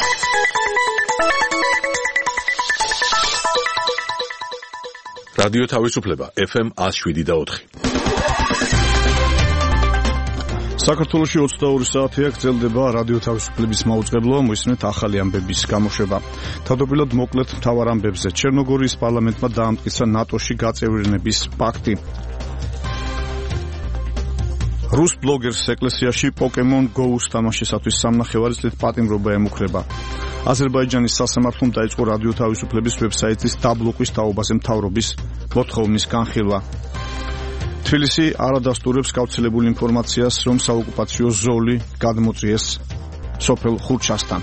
რადიო თავისუფლება FM 107.4. საქართველოში 22 საათია გრძელდება რადიო თავისუფლების მაუწყებლო, მოისმენთ ახალი ამბების გამოშვება. თავდაპირველად მოკლედ მთავარ ამბებზე. ჩერნოგორიის პარლამენტმა დაამტკიცა ნატოში გაწევრიანების პაქტი. რუს ბლოგერს ეკლესიაში Pokemon Go-ს თამაშისათვის სამნახევარი წლით პატიმრობა ემუქრება. აზერბაიჯანის სასამართლომ დაიწყო რადიო თავისუფლების ვებსაიტის დაბლოკვის თაობაზე მთავრობის მოთხოვნის განხილვა. თბილისი არ ადასტურებს გავრცელებულ ინფორმაციას, რომ საოკუპაციო ზოლი გადმოწიეს სოფელ ხურჩასთან.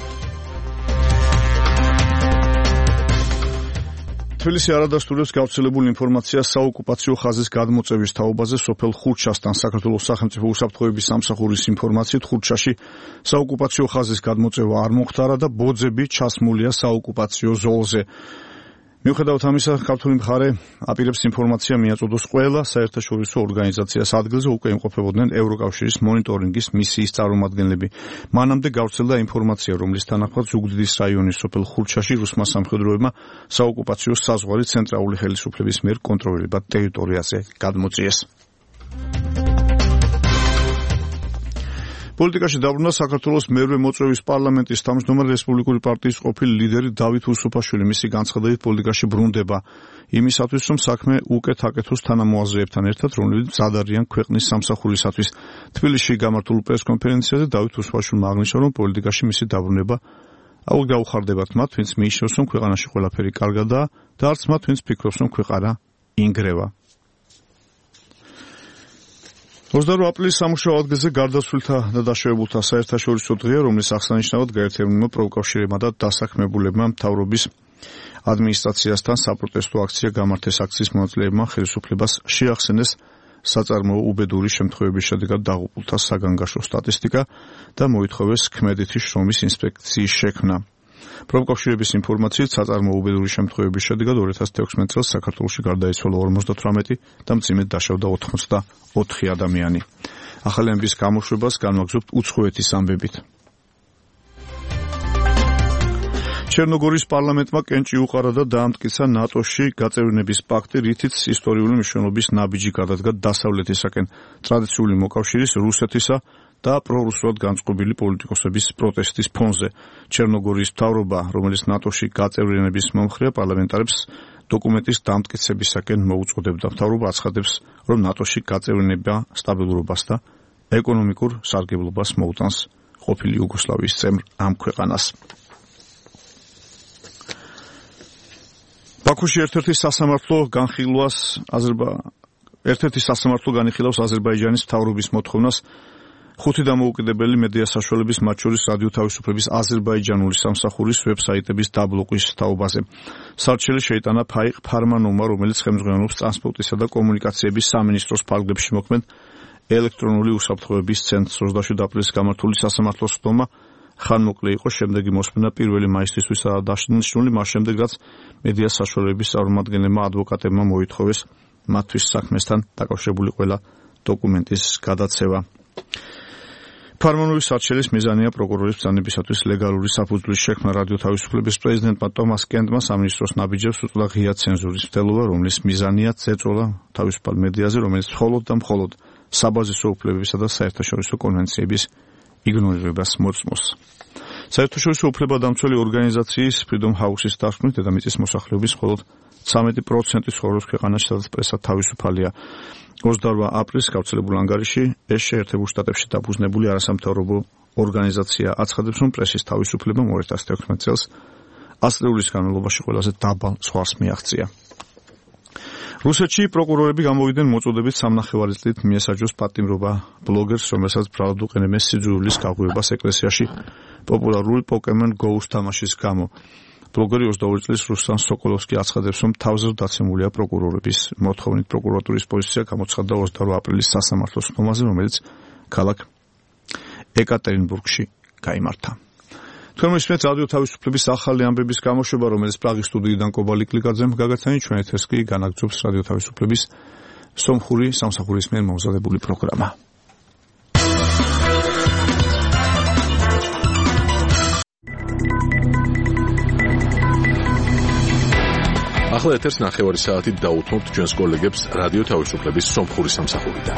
თბილისი არ ადასტურებს გავრცელებულ ინფორმაციას საოკუპაციო ხაზის გადმოწევის თაობაზე სოფელ ხურჩასთან. საქართველოს სახელმწიფო უსაფრთხოების სამსახურის ინფორმაციით ხურჩაში საოკუპაციო ხაზის გადმოწევა არ მომხდარა და ბოძები ჩასმულია საოკუპაციო ზოლზე. მიუხედავად ამისა, ქართული მხარე აპირებს ინფორმაცია მიაწოდოს ყველა საერთაშორისო ორგანიზაციას. ადგილზე უკვე იმყოფებოდნენ ევროკავშირის მონიტორინგის მისიის წარმომადგენლები. მანამდე გავრცელდა ინფორმაცია, რომლის თანახმად ზუგდიდის რაიონის სოფელ ხურჩაში რუსმა სამხედროებმა საოკუპაციო საზღვარი ცენტრალური ხელისუფლების მიერ კონტროლირებად ტერიტორიაზე გადმოწიეს. პოლიტიკაში დაბრუნდა საქართველოს მერვე მოწვევის პარლამენტის თავმჯდომარე რესპუბლიკური პარტიის ყოფილი ლიდერი დავით უსუფაშვილი. მისი განცხადებით პოლიტიკაში ბრუნდება იმისათვის, რომ საქმე უკეთ აკეთოს თანამოაზრეებთან ერთად, რომლებიც მზად არიან ქვეყნის სამსახურისათვის. თბილისში გამართულ პრესკონფერენციაზე დავით უსუფაშვილმა აღნიშნა, რომ პოლიტიკაში მისი დაბრუნება აუგ გაუხარდებათ მათ, ვინც მიიჩნევს, რომ ქვეყანაში ყველაფერი კარგადაა და არც მათ, ვინც ფიქრობს, რომ ქვეყანა ინგრევა. 22 აპრილის სამუშაო ადგილზე გარდაცვლილთა და დაშავებულთა საერთაშორისო დღეა, რომლის აღსანიშნავად გაერთიანებულმა პროვოკავშირებმა და დასაქმებულებმა მთავრობის ადმინისტრაციასთან საპროტესტო აქცია გამართეს. აქციის მონაწილეებმა ხელისუფლებას შეახსენეს საწარმოო უბედური შემთხვევების შედეგად დაღუპულთა საგანგაშო სტატისტიკა და მოითხოვეს ქმედითი შრომის ინსპექციის შექმნა. პროვოკავშირების ინფორმაციით საწარმოო უბედური შემთხვევების შედეგად 2016 წელს საქართველოში გარდაიცვალა 58 და მძიმედ დაშავდა 84 ადამიანი. ახალი ამბის გამოშვებას განვაგრძობთ უცხოეთის ამბებით. ჩერნოგორიის პარლამენტმა კენჭი უყარა და დაამტკიცა ნატოში გაწევრიანების პაქტი, რითიც ისტორიული მნიშვნელობის ნაბიჯი გადადგა დასავლეთისაკენ. ტრადიციული მოკავშირის რუსეთისა და პრორუსულად განწყობილი პოლიტიკოსების პროტესტის ფონზე. ჩერნოგორიის მთავრობა, რომელიც ნატოში გაწევრიანების მომხრეა, პარლამენტარებს დოკუმენტის დამტკიცებისაკენ მოუწოდებდა. მთავრობა აცხადებს, რომ ნატოში გაწევრიანება სტაბილურობას და ეკონომიკურ სარგებლობას მოუტანს ყოფილი იუგოსლავიის წევრ ამ ქვეყანას. ბაქოში ერთ-ერთი სასამართლო განიხილავს აზერბაიჯანის მთავრობის მოთხოვნას 5 დამოუკიდებელი მედია საშუალების, მათ შორის რადიო თავისუფლების აზერბაიჯანული სამსახურის ვებსაიტების დაბლოკვის თაობაზე. სარჩელი შეიტანა ფაიყ ფარმანოვმა, რომელიც ხელმძღვანელობს ტრანსპორტისა და კომუნიკაციების სამინისტროს ფარგლებში მოქმედ ელექტრონული უსაფრთხოების ცენტრს. 27 აპრილის გამართული სასამართლოს ხდომა ხანმოკლე იყო, შემდეგი მოსმენა 1 მაისისთვისაა დასრულებული, მას შემდეგ რაც მედია საშუალებების წარმომადგენლებმა ადვოკატებმა მოითხოვეს მათთვის საქმესთან დაკავშირებული ყველა დოკუმენტის გადაცევა. ფარმანოვის სარჩელის მიზანია პროკურორის ბრძანებისათვის ლეგალური საფუძვლის შექმნა. რადიო თავისუფლების პრეზიდენტმა ტომას კენტმა სამინისტროს ნაბიჯებს უწოდა ღია ცენზურის მცდელობა, რომლის მიზანია წეწოლა თავისუფალ მედიაზე, რომელიც მხოლოდ და მხოლოდ საბაზისო უფლებებისა და საერთაშორისო კონვენციების იგნორირებას მოწმობს. საერთაშორისო უფლებადამცველი ორგანიზაციის Freedom House-ის დასკვნით, დედამიწის მოსახლეობის მხოლოდ 13% ცხოვრობს ქვეყანაში, სადაც პრესა თავისუფალია. 28 აპრილს გავრცელებულ ანგარიში ეს შეერთებულ შტატებში დაფუძნებული არასამთავრობო ორგანიზაცია აცხადებს, რომ პრესის თავისუფლებამ 2016 წელს 100 წლების განმავლობაში ყველაზე დაბალ ზღვარს მიაღწია. რუსეთში პროკურორები გამოვიდნენ მოწოდებით სამნახევარი წლით მიესაჯოს პატიმრობა ბლოგერს, რომელსაც ბრალად უყენებენ სიძულვილის გაღვივებას ეკლესიაში პოპულარული Pokemon Go-ს თამაშის გამო. ბლოგერი 22 წლის რუსლან სოკოლოვსკი აცხადებს, რომ თავზე დაცემულია პროკურორების მოთხოვნით. პროკურატურის პოზიცია გამოცხადდა 22 აპრილის სასამართლოს ხდომაზე, რომელიც ქალაქ ეკატერინბურგში გაიმართა. თქვენ მისმენთ რადიო თავისუფლების ახალი ამბების გამოშვება, რომელიც პრაღის სტუდიიდან კობალი კლიკაძემ გაგაცანით. ჩვენ ეთერს კი განაგრძობს რადიო თავისუფლების სომხური სამსახურის მიერ მომზადებული პროგრამა. ახლა ეთერს 9 საათით დაუთმობთ ჩვენს კოლეგებს რადიო თავისუფლების სომხური სამსახურიდან.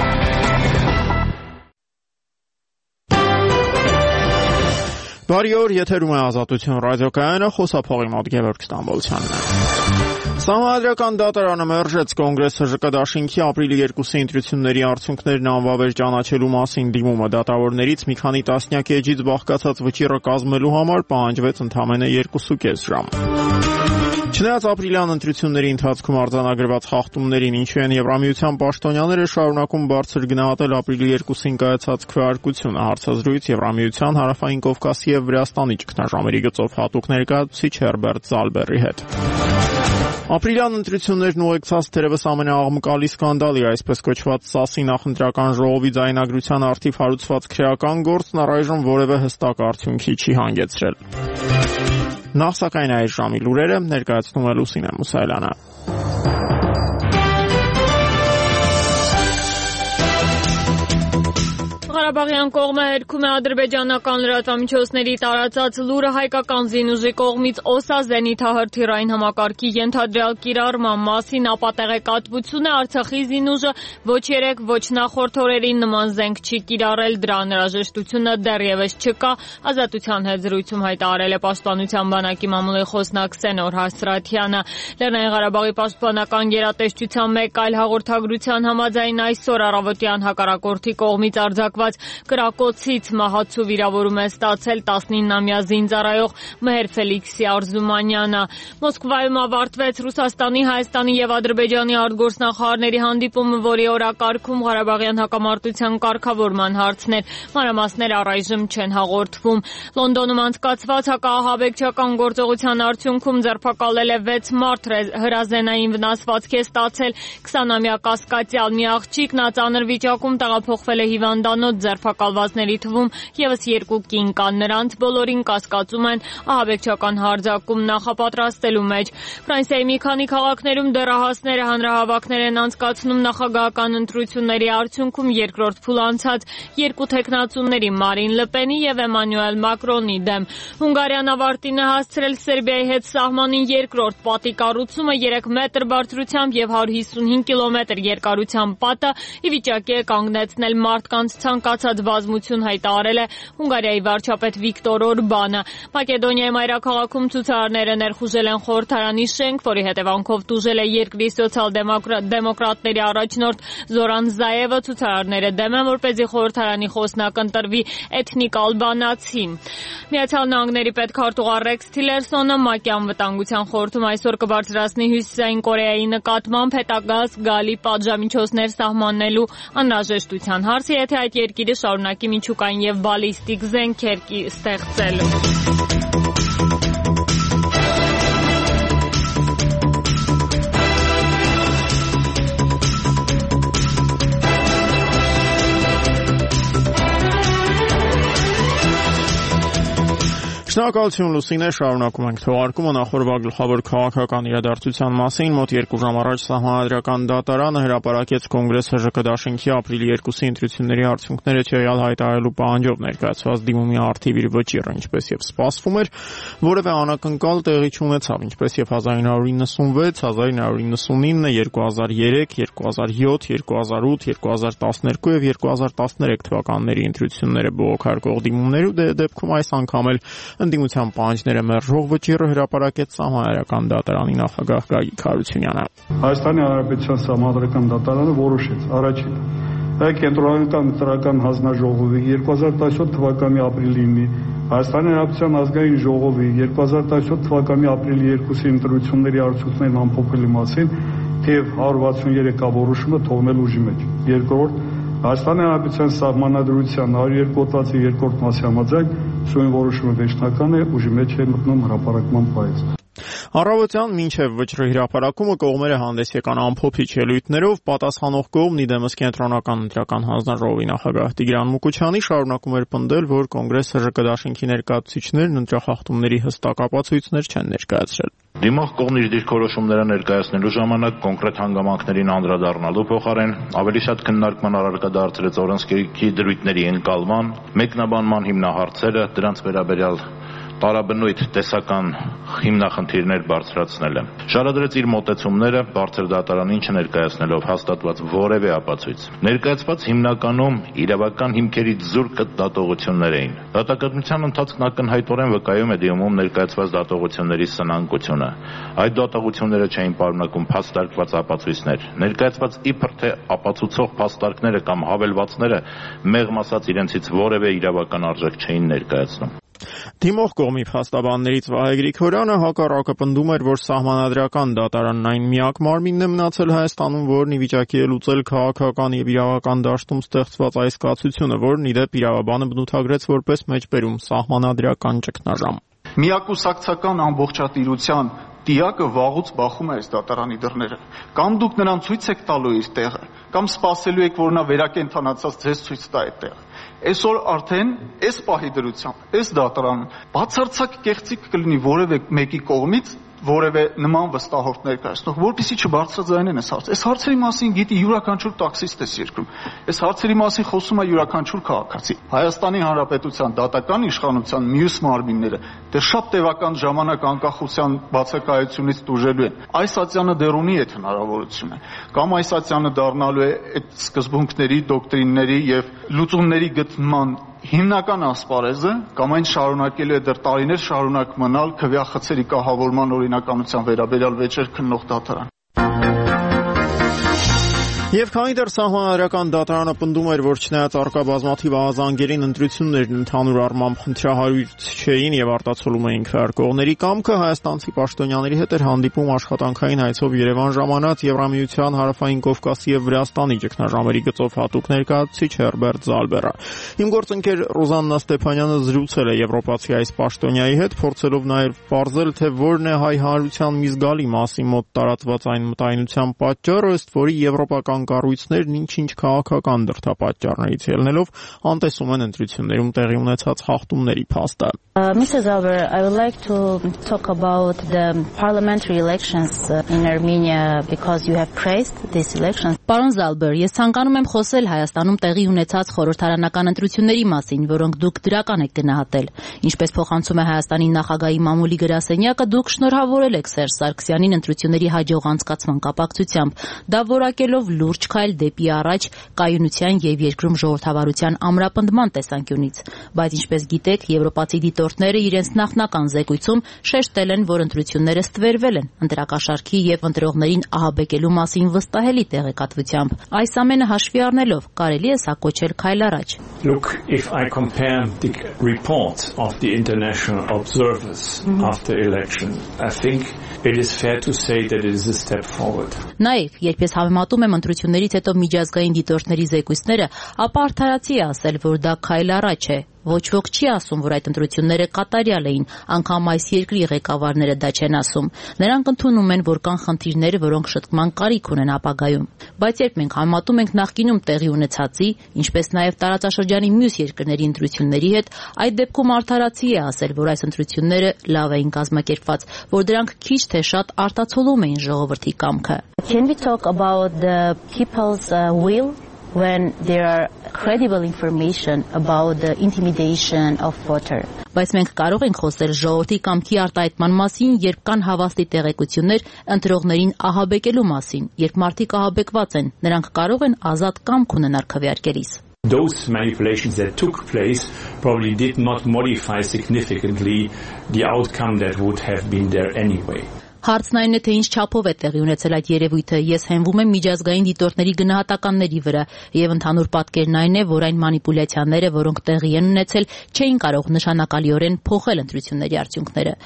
Բարի օր, եթերում է Ազատություն ռադիոկայանը, խոսափողի մոտ Գևորգ Ստամբոլցյանն է։ Սահմանադրական դատարանը մերժեց Կոնգրեսի ԺԿ դաշինքի ապրիլի 2-ի ընտրությունների արդյունքներն անվավեր ճանաչելու մասին դիմումը դատավորներից մի քանի տասնյակ էջից բաղկացած վճիռը կազմելու համար պահանջվեց ընդամենը 2.5 ժամ։ Չնայած ապրիլյան ընտրությունների ընթացքում արձանագրված խախտումներին, ինչու են Եվրամիության պաշտոնյաները շարունակում բարձր գնահատել ապրիլի 2-ին կայացած քվեարկությունը, հարցազրույց Եվրամիության Հարավային Կովկասի եւ Վրաստանի ճգնաժամերի գծով հատուկ ներկայացուցիչ Հերբերտ Զալբերի հետ։ Ապրիլյան ընտրություններն ուղեկցած թերևս ամենաաղմկալի սկանդալի, այսպես կոչված ՍԱՍ-ի նախընտրական ժողովի ձայնագրության առթիվ հարուցված քրեական գործն առայժմ որևէ հստակ արդյունքի չի հանգեցրել։ Նախ սակայն այս ժամի լուրերը ներկայացնում է Լուսինե Մուսայելյանը։ Ղարաբաղյան կողմը հերքում է ադրբեջանական լրատվամիջոցների տարածած լուրը հայկական զինուժի կողմից ՕՍԱ զենիթահրթիռային համակարգի ենթադրյալ կիրառման մասին ապատեղեկատվություն է Արցախի զինուժը ոչ 3, ոչ նախորդ օրերին նման զենք չի կիրառել, դրա անհրաժեշտությունը դեռևս չկա, Ազատության հետ զրույցում հայտարարել է Պաշտպանության բանակի մամուլի խոսնակ Սենոր Հասրաթյանը։ Լեռնային Ղարաբաղի պաշտպանական գերատեսչության մեկ այլ հաղորդագրության համաձայն այսօր առավոտյան հակառակորդի կողմից արձակված կրակոցից մահացու վիրավորում է ստացել 19-ամյա զինծառայող Մեհեր Ֆելիքսի Արզումանյանը։ Մոսկվայում ավարտվեց Ռուսաստանի, Հայաստանի եւ Ադրբեջանի արտգործնախարարների հանդիպումը, որի օրակարգում Ղարաբաղյան հակամարտության կարգավորման հարցներ, մանրամասներ առայժմ չեն հաղորդվում։ Լոնդոնում անցկացված հակաահաբեկչական գործողության արդյունքում ձերբակալել է 6 մարդ, հրազենային վնասվածք է ստացել 20-ամյա կասկածյալ մի աղջիկ, նա ծանր վիճակում տեղափոխվել է հիվանդանոց, ձերբակալվածների թվում եւս 2 կին կան, նրանց բոլորին կասկածում են ահաբեկչական հարձակում նախապատրաստելու մեջ։ Ֆրանսիայի մի քանի քաղաքներում դեռահասները հանրահավաքներ են անցկացնում նախագահական ընտրությունների արդյունքում երկրորդ փուլ անցած 2 թեկնածուների Մարին Լպենի եւ Էմանուել Մակրոնի դեմ։ Հունգարիան ավարտին է հասցրել Սերբիայի հետ սահմանին երկրորդ պատի կառուցումը 3 մետր բարձրությամբ եւ 155 կիլոմետր երկարությամբ պատը ի վիճակի է կանգնեցնել մարդկանց ցանկացած բազմություն, հայտարարել է Հունգարիայի վարչապետ Վիկտոր Օրբանը։ Մակեդոնիայի մայրաքաղաքում ցուցարարները ներխուժել են խորհրդարանի շենք, որի հետևանքով տուժել է երկրի սոցիալ-դեմոկրատների առաջնորդ Զորան Զաևը։ Ցուցարարները դեմ են, որպեսզի խորհրդարանի խոսնակ ընտրվի էթնիկ ալբանացի։ Միացյալ Նահանգների պետքարտուղար Ռեքս Թիլերսոնը ՄԱԿ-ի անվտանգության խորհրդում այսօր կբարձրացնի Հյուսիսային Կորեայի նկատմամբ հետագազ գալի պատժամիջոցներ սահմանելու անհրաժեշտության հարցը, եթե այդ երկիրը շարունակի միջուկային եւ բալիստիկ զենքեր ստեղծել։ Շնորհակալություն Լուսինե, շարունակում ենք թողարկումը նախորդ գլխավոր քաղաքական իրադարձության մասին։ Մոտ 2 ժամ առաջ Սահմանադրական դատարանը հրապարակեց Կոնգրեսի ԺԿ դաշինքի ապրիլի 2-ի ընտրությունների արդյունքները չեղյալ հայտարարելու պահանջով ներկայացված դիմումի առթիվ իր վճիռը, ինչպես եւ սպասվում էր, որևէ անակնկալ տեղի չունեցավ, ինչպես եւ 1996, 1999, 2003, 2007, 2008, 2012 եւ 2013 թվականների ընտրությունները բողոքարկող դիմումներ ու դեպքում այս անգամ էլ ընդդիմության պահանջները մերժող վճիռը հրապարակեց Սահմանադրական դատարանի նախագահ Գագիկ Հարությունյանը։ Հայաստանի Հանրապետության Սահմանադրական դատարանը որոշեց առաջին Կենտրոնական ընտրական հանձնաժողովի 2017 թվականի ապրիլի 9-ի Հայաստանի Հանրապետության ազգային ժողովի 2017 թվականի ապրիլի 2-ի ընտրությունների արդյունքներն ամփոփելու մասին թեև 163-ա որոշումը թողնել ուժի մեջ։ Երկրորդ Հայաստանի Հանրապետության Սահմանադրության 102 հոդվածի 2-րդ մասի համաձայն սույն որոշումը վերջնական է, ուժի մեջ է մտնում հրապարակման պահից։ Առավոտյան մինչև վճռի հրապարակումը կողմերը հանդես եկան ամփոփիչ ելույթներով, պատասխանող կողմն իդեմս Կենտրոնական ընտրական հանձնաժողովի նախագահ Տիգրան Մուկուչյանի շարունակում էր պնդել, որ Կոնգրեսի ԺԿ դաշինքի ներկայացուցիչներն ընտրախախտումների հստակ ապացույցներ չեն ներկայացրել։ Դիմող կողմն իր դիրքորոշումները ներկայացնելու ժամանակ կոնկրետ հանգամանքներին անդրադառնալու փոխարեն ավելի շատ քննարկման առարկա դարձրեց օրենսգիրքի դրույթների ընկալման, մեկնաբանման հիմնահարցերը, դրանց վերաբերյալ տարաբնույթ տեսական հիմնախնդիրներ բարձրացնել է։ Շարադրեց իր մոտեցումները բարձր դատարանին չներկայացնելով հաստատված որևէ ապացույց։ Ներկայացված հիմնականում իրավական հիմքերից զուրկ դատողություններ էին։ Դատականության ընթացքն ակնհայտորեն վկայում է դիմում ներկայացված դատողությունների սնանկությունը։ Այդ դատողությունները չէին պարունակում փաստարկված ապացույցներ։ Ներկայացված իբր թե ապացուցող փաստարկները կամ հավելվածները մեղմ ասած իրենցից որևէ իրավական արժեք չէին ներկայացնում։ Դիմող կողմի փաստաբաններից Վահե Գրիգորյանը հակառակը պնդում էր, որ սահմանադրական դատարանն այն միակ մարմինն է մնացել Հայաստանում, որն ի վիճակի է լուծել քաղաքական եւ իրավական դաշտում ստեղծված այս կացությունը, որն ի դեպ իրավաբանը բնութագրեց որպես մեջբերում սահմանադրական ճգնաժամ։ Միակուսակցական ամբողջատիրության դիակը վաղուց բախում է այս դատարանի դռները։ Կամ դուք նրան ցույց եք տալու իր տեղը, կամ սպասելու եք, որ նա վերակենդանացած ձեզ ցույց տա այդ տեղը։ Այսօր արդեն այս պահի դրությամբ այս դատարանը բացարձակ կեղծիք կլինի որևէ մեկի կողմից որևէ նման վստահորդ ներկայացնող, որպեսզի չբարձրաձայնեն այս հարցը։ Այս հարցերի մասին գիտի յուրաքանչյուր տաքսիստ է երկրում։ Այս հարցերի մասին խոսում է յուրաքանչյուր քաղաքացի։ Հայաստանի Հանրապետության դատական իշխանության մյուս մարմինները դեռ շատ տևական ժամանակ անկախության բացակայությունից տուժելու են։ Այս ատյանը դեռ ունի այդ հնարավորությունը։ Կամ այս ատյանը դառնալու է այդ սկզբունքների, դոկտրինների եւ լուծումների գտնման հիմնական ասպարեզը, կամ այն շարունակելու է դեռ տարիներ շարունակ մնալ քվեախցերի կահավորման օրինականության վերաբերյալ վեճեր քննող դատարան։ Եվ քանի դեռ սահմանադրական դատարանը պնդում էր, որ չնայած առկա բազմաթիվ ահազանգերին ընտրություններն ընդհանուր առմամբ խնդրահարույց չէին եւ արտացոլում էին քվեարկողների կամքը, հայաստանցի պաշտոնյաների հետ էր հանդիպում աշխատանքային այցով Երևան ժամանած Եվրամիության Հարավային Կովկասի եւ Վրաստանի ճգնաժամերի գծով հատուկ ներկայացուցիչ Հերբերտ Զալբերը։ Իմ գործընկեր Ռոզաննա Ստեփանյանը զրուցել է եվրոպացի այս պաշտոնյայի հետ, փորձելով նաեւ պարզել, թե որն է հայ հանրության մի զգալի մասի մոտ տարածված այն մտայնության պատճառը, ըստ որի եվրոպական կառույցներն ինչ-ինչ քաղաքական դրդապատճառներից ելնելով անտեսում են ընտրություններում տեղի ունեցած խախտումների փաստը։ Mr. Zalber, I would like to talk about the parliamentary elections in Armenia because you have praised these elections. Պարոն Զալբեր, ես ցանկանում եմ խոսել Հայաստանում տեղի ունեցած խորհրդարանական ընտրությունների մասին, որոնք դուք դրական եք գնահատել։ Ինչպես փոխանցում է Հայաստանի նախագահի մամուլի գրասենյակը, դուք շնորհավորել եք Սերժ Սարգսյանին ընտրությունների հաջող անցկացման կապակցությամբ, դա որակելով լուրջ քայլ դեպի առաջ կայունության եւ երկրում ժողովրդավարության ամրապնդման տեսանկյունից։ Բայց ինչպես գիտեք, եվրոպացի դիտորդները իրենց նախնական զեկույցում շեշտել են, որ ընտրությունները ստվերվել են ընտրակաշարքի եւ ընտրողներին ահաբեկելու մասին վստահելի տեղեկատվությամբ։ Այս ամենը հաշվի առնելով կարելի է սա կոչել քայլ առաջ։ Look, if I compare the report of the international observers after election, I think it is fair to say that it is a step forward. Նայեք, երբ ես համեմատում եմ ընտրություններից հետո միջազգային դիտորդների զեկույցները, ապա արդարացի է ասել, որ դա քայլ առաջ է։ Ոչ ոք չի ասում, որ այդ ընտրությունները կատարյալ էին, անգամ այս երկրի ղեկավարները դա չեն ասում։ Նրանք ընդունում են, որ կան խնդիրներ, որոնք շտկման կարիք ունեն ապագայում։ Բայց երբ մենք համատում ենք նախկինում տեղի ունեցածի, ինչպես նաև տարածաշրջանի մյուս երկրների ընտրությունների հետ, այդ դեպքում արդարացի է ասել, որ այս ընտրությունները լավ էին կազմակերպված, որ դրանք քիչ թե շատ արտացոլում էին ժողովրդի կամքը։ Can we talk about the people's will? When there are credible information about the intimidation of voter. Բայց մենք կարող ենք խոսել ժողովրդի կամքի արտահայտման մասին, երբ կան հավաստի տեղեկություններ ընտրողներին ահաբեկելու մասին, երբ մարդիկ ահաբեկված են, նրանք կարող են ազատ կամք ունենալ քվեարկելիս։ Those manipulations that took place probably did not modify significantly the outcome that would have been there anyway. Հարցն այն է, թե ինչ չափով է տեղի ունեցել այդ երևույթը։ Ես հենվում եմ միջազգային դիտորդների գնահատականների վրա, եւ ընդհանուր պատկերն այն է, որ այն մանիպուլյացիաները, որոնք տեղի են ունեցել, չէին կարող նշանակալիորեն փոխել ընտրությունների արդյունքները։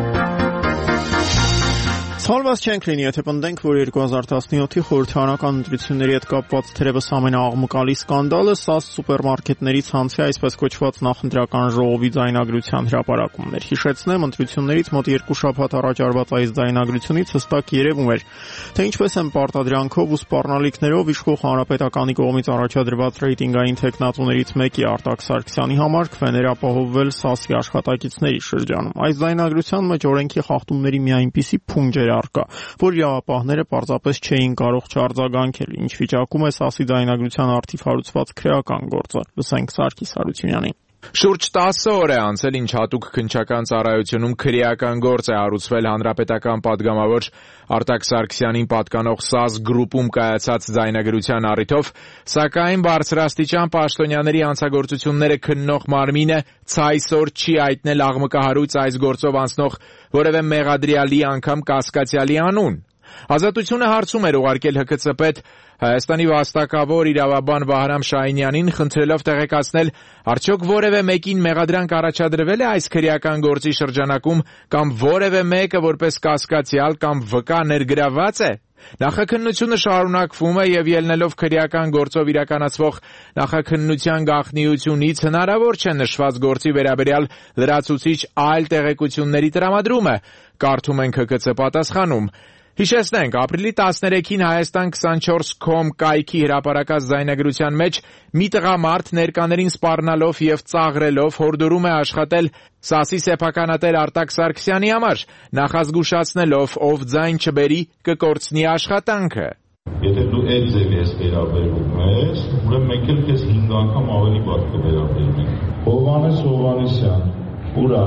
Ցավալված չենք լինի, եթե պնդենք, որ 2017-ի խորհրդարանական ընտրությունների հետ կապված թերևս ամենաաղմկալի սկանդալը ՍԱՍ սուպերմարկետների ցանցի այսպես կոչված նախընտրական ժողովի ձայնագրության հրապարակումն էր։ Հիշեցնեմ, ընտրություններից մոտ 2 շաբաթ առաջ արված այս ձայնագրությունից հստակ երևում էր, թե ինչպես են պարտադրանքով ու սպառնալիքներով իշխող հանրապետականի կողմից առաջադրված ռեյտինգային թեկնածուներից մեկի Արտակ Սարգսյանի համար քվեներ ապահովվել ՍԱՍ-ի աշխատակիցների շրջանում։ Այս ձայնագրության մեջ օրենքի խախտումների մի այնպիսի փունջ էր առկա, որ իրավապահները պարզապես չէին կարող չարձագանքել, ինչ վիճակում է ՍԱՍ-ի ձայնագրության արդիվ հարուցված քրեական գործը։ Լսենք Սարգիս Հարությունյանին։ Շուրջ 10 օր է անցել, ինչ հատուկ քննչական ծառայությունում քրեական գործ է հարուցվել հանրապետական պատգամավոր Արտակ Սարգսյանին պատկանող ՍԱԶ գրուպում կայացած ձայնագրության առիթով, սակայն բարձրաստիճան պաշտոնյաների հանցագործությունները քննող մարմինը ցայսօր չի հայտնել աղմկահարույց այս գործով անցնող որևէ մեղադրյալի անգամ կասկածյալի անուն։ Ազատությունը հարցում էր ուղարկել ՀԿՑ պետ Հայաստանի վաստակավոր իրավաբան Վահրամ Շահինյանին, խնդրելով տեղեկացնել, արդյոք որևէ մեկին մեղադրանք առաջադրվել է այս քրեական գործի շրջանակում կամ որևէ մեկը որպես կասկածյալ կամ վկա ներգրավված է։ Նախաքննությունը շարունակվում է եւ ելնելով քրեական գործով իրականացվող նախաքննության գաղտնիությունից հնարավոր չէ նշված գործի վերաբերյալ լրացուցիչ այլ տեղեկությունների տրամադրումը, կարդում ենք ՀԿՑ պատասխանում։ Հիշեցնենք, ապրիլի 13-ին Հայաստան24.com կայքի հրապարակած ձայնագրության մեջ մի տղամարդ ներկաներին սպառնալով եւ ծաղրելով հորդորում է աշխատել ՍԱՍ-ի սեփականատեր Արտակ Սարգսյանի համար, նախազգուշացնելով, ով ձայն չբերի, կկորցնի աշխատանքը։ Եթե դու այդ ձև ես վերաբերվում ես, ուրեմն մենք էլ քեզ 5 անգամ ավելի բաց կվերաբերվենք։ Հովհաննես Հովհաննիսյան, ուրա,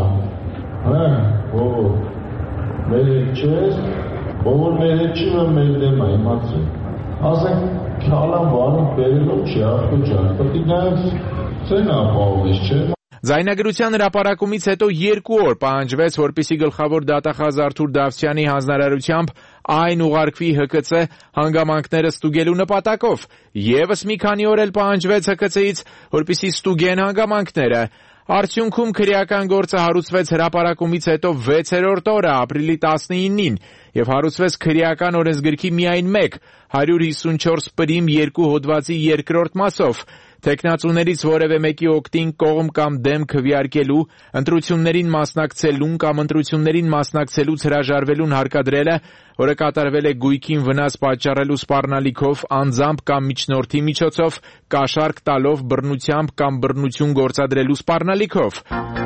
մեր չես, ով մեր չի մեր դեմ է, իմացին։ Ասենք, քալան վարում բերելով չի, ախտուջան, պետք է նայած ծեն ապահովես, չէ՞։ Ձայնագրության հրապարակումից հետո 2 օր պահանջվեց, որպեսզի գլխավոր դատախազ Արթուր Դավթյանի հանձնարարությամբ այն ուղարկվի ՀԿՑ հանգամանքները ստուգելու նպատակով։ Եվս մի քանի օր էլ պահանջվեց ՀԿՑ-ից, որպեսզի ստուգեն հանգամանքները։ Արդյունքում քրեական գործը հարուցվեց հրապարակումից հետո 6-րդ օրը ապրիլի 19-ին եւ հարուցվեց քրեական օրենսգրքի միայն 154 պրիմ 2 հոդվածի 2-րդ մասով։ Թեկնածուներից որևէ մեկի օգտին կողմ կամ դեմ քվեարկելու, ընտրություններին մասնակցելուն կամ ընտրություններին մասնակցելուց հրաժարվելուն հարկադրելը, որը կատարվել է գույքին վնաս պատճառելու սպառնալիքով, անձամբ կամ միջնորդի միջոցով, կաշառք տալով, բռնությամբ կամ բռնություն գործադրելու սպառնալիքով։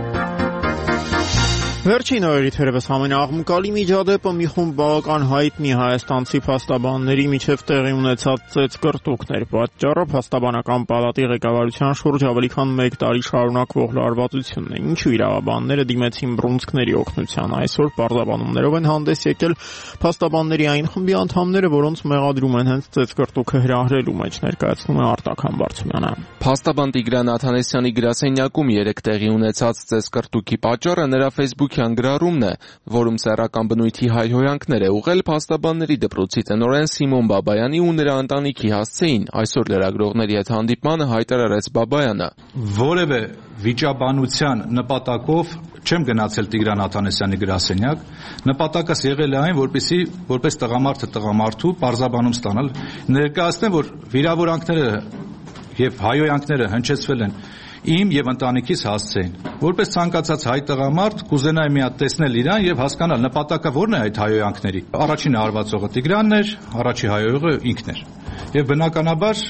Վերջին օրերի թերևս ամենաաղմկալի միջադեպը մի խումբ բավական հայտնի հայաստանցի փաստաբանների միջև տեղի ունեցած ծեծկռտուքներ պատճառը փաստաբանական պալատի ղեկավարության շուրջ ավելի քան 1 տարի շարունակվող լարվածությունն է, ինչու իրավաբանները դիմեցին բռունցքների օգնության։ Այսօր պարզաբանումներով են հանդես եկել փաստաբանների այն խմբի անդամները, որոնց մեղադրում են հենց ծեծկռտուքը հրահրելու մեջ, ներկայացնում է Արտակ Համբարձումյանը։ Փաստաբան Տիգրան Աթանեսյանի գրասենյակում 3 տեղի ունեցած ծեծկռտուքի պատճառը նրա Facebook-յան գրառումն է, որում սեռական բնույթի հայհոյանքներ է ուղղել փաստաբանների դպրոցի տնօրեն Սիմոն Բաբայանի ու նրա ընտանիքի հասցեին։ Այսօր լրագրողների հետ հանդիպմանը հայտարարեց Բաբայանը. Որևէ վիճաբանության նպատակով չեմ գնացել Տիգրան Աթանեսյանի գրասենյակ, նպատակս եղել է այն, որպեսզի որպես տղամարդը տղամարդու պարզաբանում ստանալ, ներկայացնեմ, որ վիրավորանքները եւ հայհոյանքները հնչեցվել են իմ եւ ընտանիքիս հասցեին։ Որպես ցանկացած հայ տղամարդ կուզենայի մի հատ տեսնել իրան եւ հասկանալ նպատակը որն է այդ հայհոյանքների։ Առաջին հարվածողը Տիգրանն էր, առաջի հայհոյողը ինքն էր։ Եվ բնականաբար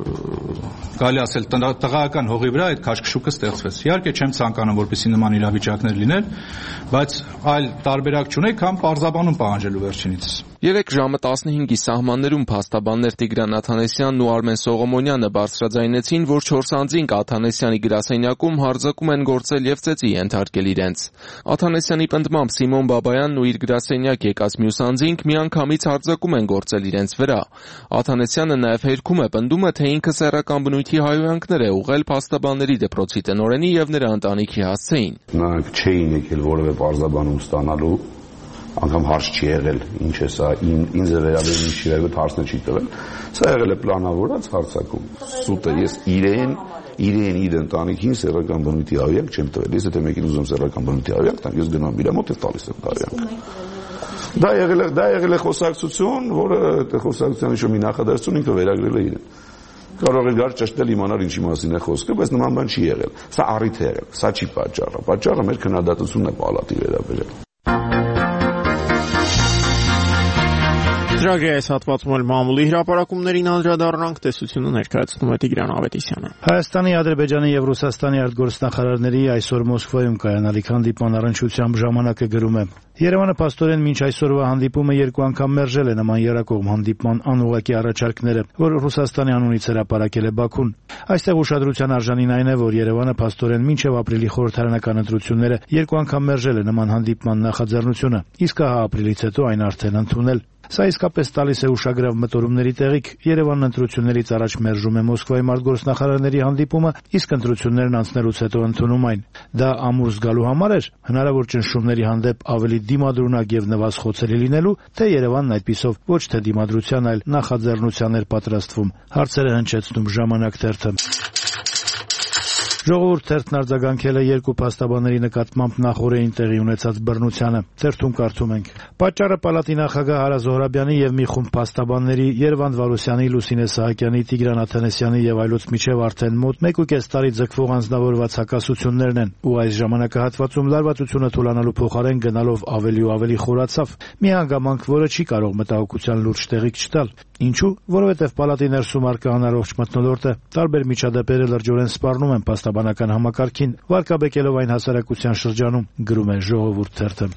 կարելի ասել տղայական հողի վրա այդ քաշքշուկը ստեղծվեց։ Իհարկե չեմ ցանկանում, որպեսզի նման իրավիճակներ լինեն, բայց այլ տարբերակ չունեի, քան պարզաբանում պահանջելու վերջինից։ 3 ժամը 15-ի սահմաններում փաստաբաններ Տիգրան Աթանեսյանն ու Արմեն Սողոմոնյանը բարձրաձայնեցին, որ 4 անձինք Աթանեսյանի գրասենյակում հարձակում են գործել եւ ծեծի ենթարկել իրենց։ Աթանեսյանի պնդմամբ Սիմոն Բաբայանն ու իր գրասենյակ եկած մյուս անձինք միանգամից հարձակում են գործել իրենց վրա։ Աթանեսյանը նաեւ հերքում է պնդում, թե ինքը սեռական բնույթի հայհոյանքներ է ուղղել փաստաբանների դպրոցի տնօրենի եւ նրա ընտանիքի հասցեին։ Նրանք չէին եկել որևէ պարզաբանում ստանալու, անգամ հարց չի եղել, ինչ է սա, ինձ է վերաբերում, չի վերաբերում, հարցը չի տվել։ Սա եղել է պլանավորած հարձակում։ Սուտ է, ես իրեն իր ընտանիքին սեռական բնույթի հայհոյանք չեմ տվել։ Ես եթե մեկին ուզում սեռական բնույթի հայհոյանք տամ, ես գնում իր մոտ եւ տալիս եմ հայհոյանք։ Դա եղել է խոսակցություն, որը խոսակցության ինչ-որ մի նախադասություն ինքը վերագրել է իրեն։ Կարող է գար ճշտել իմանալ ինչի մասին է խոսքը, բայց նման բան չի եղել։ Սա առիթ է եղել, սա չի պատճառը։ Պատճառը մեր քննադատությունն է պալատի վերաբերյալ։ Ծրագրի այս հատվածում էլ մամուլի հրապարակումներին անդրադառնանք, տեսությունը ներկայացնում է Տիգրան Ավետիսյանը։ Հայաստանի, Ադրբեջանի եւ Ռուսաստանի արտգործնախարարների այսօր Մոսկվայում կայանալիք հանդիպման առնչությամբ ժամանակը գրում է. Երևանը փաստորեն մինչ այսօրվա հանդիպումը երկու անգամ մերժել է նման երակողմ հանդիպման անուղղակի առաջարկները, որ Ռուսաստանի անունից հրապարակել է Բաքուն։ Այստեղ ուշադրության արժանին այն է, որ Երևանը փաստորեն մինչև ապրիլի խորհրդարանական ընտրությունները երկու անգամ մերժել է նման հանդիպման նախաձեռնությունը, իսկ հա ապրիլից հետո այն արդեն ընդունել։ Սա իսկապես տալիս է ուշագրավ մտորումների տեղիք։ Երևանն ընտրություններից առաջ մերժում է Մոսկվայում արտգործնախարարների հանդիպումը, իսկ ընտրություններն անցնելուց հետո ընդունում այն։ Դա ամուր զգալու համար էր, հնարավոր ճնշումների հանդեպ ավելի դիմադրունակ եւ նվազխոցելի լինելու, թե Երևանն այդպիսով ոչ թե դիմադրության, այլ նախաձեռնության էր պատրաստվում։ Հարցերը հնչեցնում Ժամանակ թերթը։ Ժողովուրդ թերթն արձագանքել է երկու փաստաբանների նկատմամբ նախօրեին տեղի ունեցած բռնությանը։ Թերթում կարդում ենք. Պատճառը պալատի նախագահ Արա Զոհրաբյանի եւ մի խումբ փաստաբանների Երվանդ Վարուսյանի, Լուսինե Սահակյանի, Տիգրան Աթանեսյանի եւ այլոց միջև արդեն մոտ 1.5 տարի ձգվող անձնավորված հակասություններն են, ու այս ժամանակահատվածում լարվածությունը թուլանալու փոխարեն գնալով ավելի ու ավելի խորացավ։ Մի հանգամանք, որը չի կարող մտահոգության լուրջ տեղիք չտալ։ Ինչու՞, որովհետև պալատի ներսում արկա անառողջ մթնոլորտը տարբեր միջադեպերը լրջորեն սպառնում են փաստաբանական համակարգին, վարկաբեկելով այն հասարակության շրջանում, գրում է Ժողովուրդ թերթը։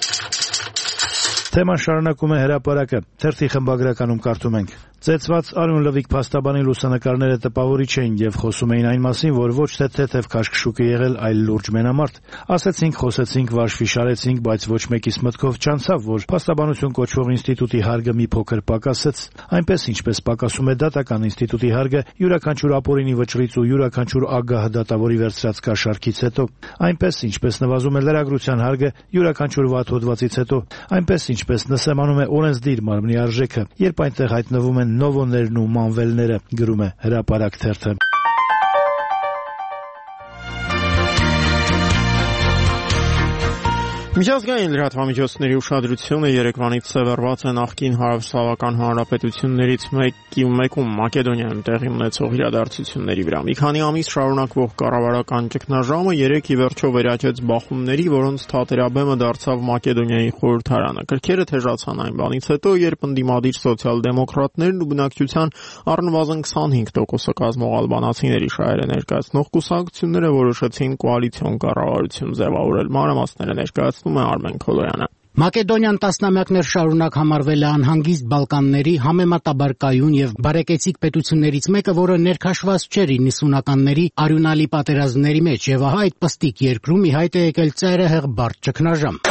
Թեման շարունակում է Հրապարակը։ Թերթի խմբագրականում կարդում ենք. Ծեծված Արյուն Լվիկ փաստաբանի լուսանկարները տպավորիչ էին եւ խոսում էին այն մասին, որ ոչ թե թեթև քաշքշուկ է եղել, այլ լուրջ մենամարտ։ Ասեցինք, խոսեցինք, վարշվիշարեցինք, բայց ոչ մեկիս մտքով չանցավ, որ փաստաբանություն կոչվող ինստիտուտի հարգը մի փոքր պակասեց, այնպես ինչպես պակասում է դատական ինստիտուտի հարգը յուրաքանչյուր ապօրինի վճռից ու յուրաքանչյուր ագահ դատավորի վերցրած կաշառքից հետո, այնպես ինչպես նվազում է լրագրության հարգը յուրաքանչյուր վատ հոդվածից հետո, այնպես ինչպես նսեմանում է օրենսդիր մարմնի արժեքը, երբ այնտեղ հայտնվում են նովոներն ու մանվելները, գրում է Հրապարակ թերթը։ Միջազգային լրատվամիջոցների ուշադրությունը երեկվանից սևեռված է նախկին հարավսլավական հանրապետություններից մեկում Մակեդոնիայում տեղի ունեցող իրադարձությունների վրա։ Մի քանի ամիս շարունակվող կառավարական ճգնաժամը երեկ ի վերջո վերաճեց բախումների, որոնց թատերաբեմը դարձավ Մակեդոնիայի խորհրդարանը։ Կրքերը թեժացան այն բանից հետո, երբ ընդդիմադիր սոցիալ-դեմոկրատներն ու բնակչության առնվազն 25% կազմող ալբանացիների շահերը ներկայացնող կուսակցությունները որոշեցին կոալիցիոն կառավարություն ձևավորել։ Մանրամասները ներկայացնում Արմեն Քոլոյանը։ Մակեդոնիան տասնամյակներ շարունակ համարվել է անհանգիստ Բալկանների համեմատաբար կայուն եւ բարեկեցիկ պետություններից մեկը, որը ներքաշված չէր 90-ականների արյունալի պատերազմների մեջ, եւ ահա այդ պստիկ երկրում ի հայտ է եկել ծայրահեղ բարդ ճգնաժամ։